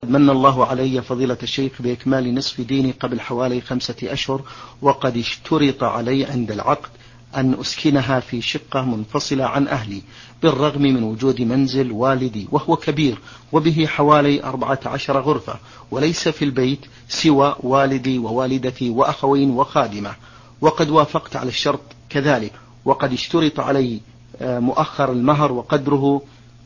من الله علي فضيلة الشيخ بإكمال نصف ديني قبل حوالي 5 أشهر، وقد اشترط علي عند العقد أن أسكنها في شقة منفصلة عن أهلي، بالرغم من وجود منزل والدي وهو كبير وبه حوالي 14 غرفة، وليس في البيت سوى والدي ووالدتي وأخوين وخادمة. وقد وافقت على الشرط كذلك، وقد اشترط علي مؤخر المهر وقدره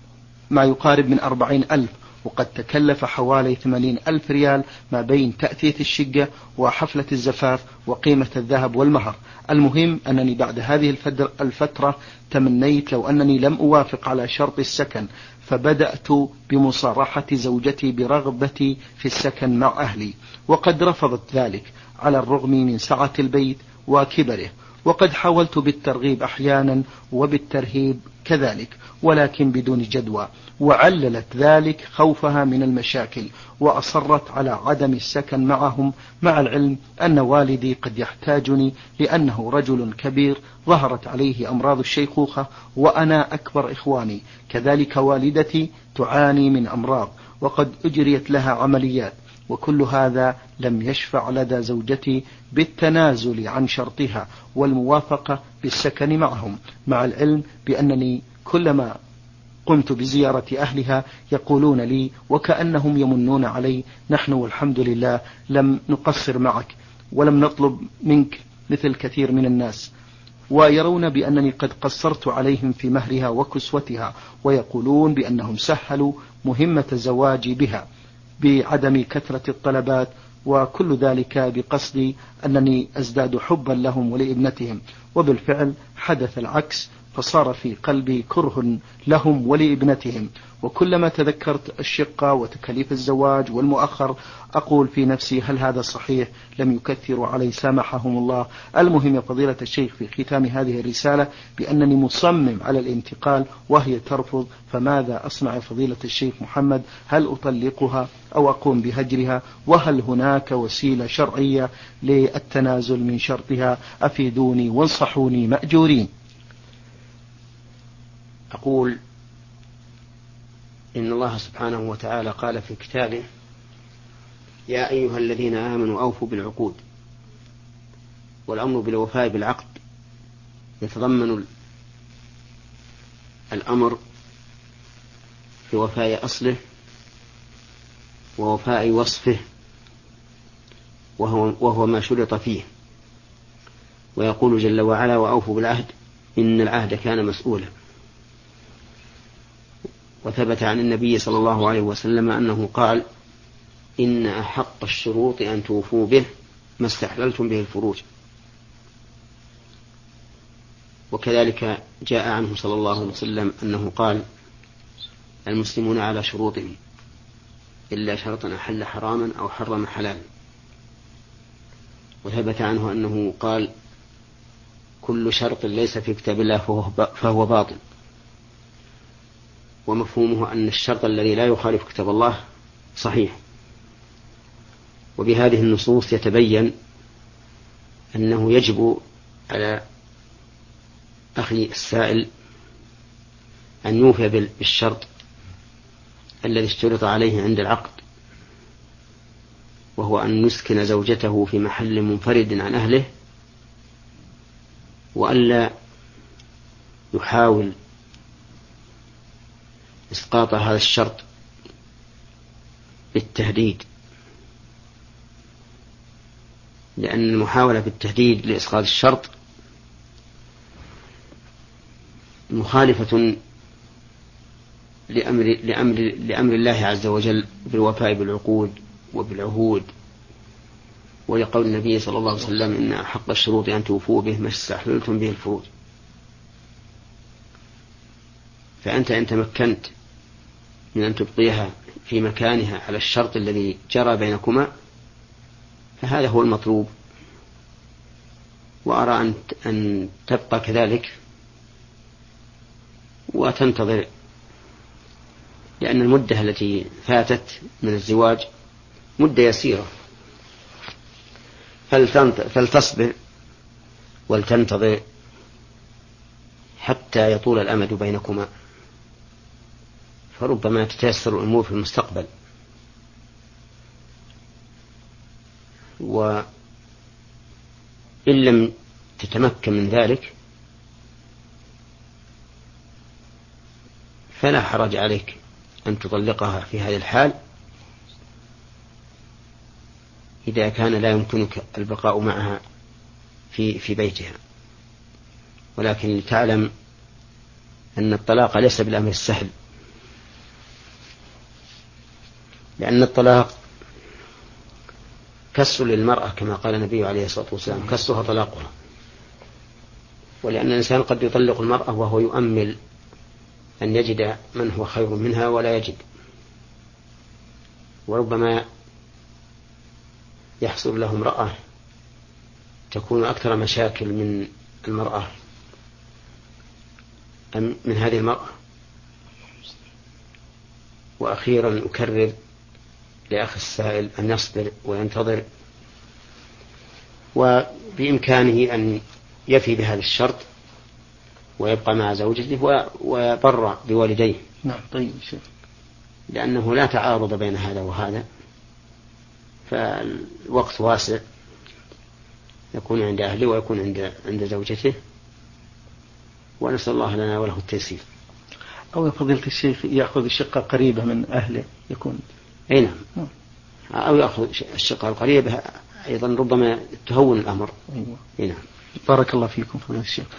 ما يقارب من 40,000، وقد تكلف حوالي 80,000 ريال ما بين تأثيث الشقة وحفلة الزفاف وقيمة الذهب والمهر. المهم أنني بعد هذه الفترة تمنيت لو أنني لم أوافق على شرط السكن، فبدأت بمصارحة زوجتي برغبتي في السكن مع أهلي، وقد رفضت ذلك على الرغم من سعة البيت وكبره. وقد حاولت بالترغيب أحيانا وبالترهيب كذلك، ولكن بدون جدوى، وعللت ذلك خوفها من المشاكل، وأصرت على عدم السكن معهم، مع العلم أن والدي قد يحتاجني لأنه رجل كبير ظهرت عليه أمراض الشيخوخة وأنا أكبر إخواني، كذلك والدتي تعاني من أمراض وقد أجريت لها عمليات، وكل هذا لم يشفع لدى زوجتي بالتنازل عن شرطها والموافقة بالسكن معهم، مع العلم بأنني كلما قمت بزيارة أهلها يقولون لي وكأنهم يمنون علي: نحن والحمد لله لم نقصر معك ولم نطلب منك مثل كثير من الناس، ويرون بأنني قد قصرت عليهم في مهرها وكسوتها، ويقولون بأنهم سهلوا مهمة زواجي بها بعدم كثرة الطلبات، وكل ذلك بقصد أنني أزداد حبا لهم ولابنتهم. وبالفعل حدث العكس، فصار في قلبي كره لهم ولابنتهم، وكلما تذكرت الشقة وتكاليف الزواج والمؤخر أقول في نفسي: هل هذا صحيح؟ لم يكثروا علي سامحهم الله. المهم يا فضيلة الشيخ في ختام هذه الرسالة بأنني مصمم على الانتقال وهي ترفض، فماذا أصنع يا فضيلة الشيخ محمد؟ هل أطلقها أو أقوم بهجرها؟ وهل هناك وسيلة شرعية للتنازل من شرطها؟ أفيدوني وانصحوني مأجورين. أقول إن الله سبحانه وتعالى قال في كتابه: يا أيها الذين آمنوا أوفوا بالعقود. والأمر بالوفاء بالعقد يتضمن الأمر بوفاء أصله ووفاء وصفه، وهو ما شرط فيه. ويقول جل وعلا: وأوفوا بالعهد إن العهد كان مسؤولا. وثبت عن النبي صلى الله عليه وسلم أنه قال: إن أحق الشروط أن توفوا به ما استحللتم به الفروج. وكذلك جاء عنه صلى الله عليه وسلم أنه قال: المسلمون على شروطهم إلا شرطا أحل حراما أو حرم حلالا. وثبت عنه أنه قال: كل شرط ليس في كتاب الله فهو باطل. ومفهومه أن الشرط الذي لا يخالف كتاب الله صحيح. وبهذه النصوص يتبين أنه يجب على أخي السائل أن يوفي بالشرط الذي اشترط عليه عند العقد، وهو أن يسكن زوجته في محل منفرد عن أهله، وألا يحاول إسقاط هذا الشرط بالتهديد، لأن المحاولة بالتهديد لإسقاط الشرط مخالفة لأمر الله عز وجل بالوفاء بالعقود وبالعهود، ولقول النبي صلى الله عليه وسلم: إن أحق الشروط أن توفوا به ما استحللتم به الفروج. فأنت إن تمكنت من أن تبقيها في مكانها على الشرط الذي جرى بينكما فهذا هو المطلوب، وأرى أن تبقى كذلك وتنتظر، لأن المدة التي فاتت من الزواج مدة يسيرة، فلتصبر ولتنتظر حتى يطول الأمد بينكما، فربما تتيسر الأمور في المستقبل. وإن لم تتمكن من ذلك فلا حرج عليك أن تطلقها في هذه الحال إذا كان لا يمكنك البقاء معها في بيتها. ولكن لتعلم أن الطلاق ليس بالأمر السهل، لأن الطلاق كسر للمرأة كما قال النبي عليه الصلاة والسلام: كسرها طلاقها. ولأن الإنسان قد يطلق المرأة وهو يؤمل أن يجد من هو خير منها ولا يجد، وربما يحصل له امرأة تكون أكثر مشاكل من المرأة من هذه المرأة. وأخيرا أكرر لأخي السائل أن يصبر وينتظر، وبإمكانه أن يفي بهذا الشرط ويبقى مع زوجته ويبر بوالديه. نعم. طيب شيخ. لأنه لا تعارض بين هذا وهذا، فالوقت واسع، يكون عند أهله ويكون عند زوجته، ونسأل الله لنا وله التيسير. أو يا فضيلة الشيخ يأخذ الشقة قريبة من أهله يكون. أي نعم. أو يأخذ الشقة القريبة أيضا ربما تهون الأمر. أيوة. نعم. بارك الله فيكم فضيلة الشيخ.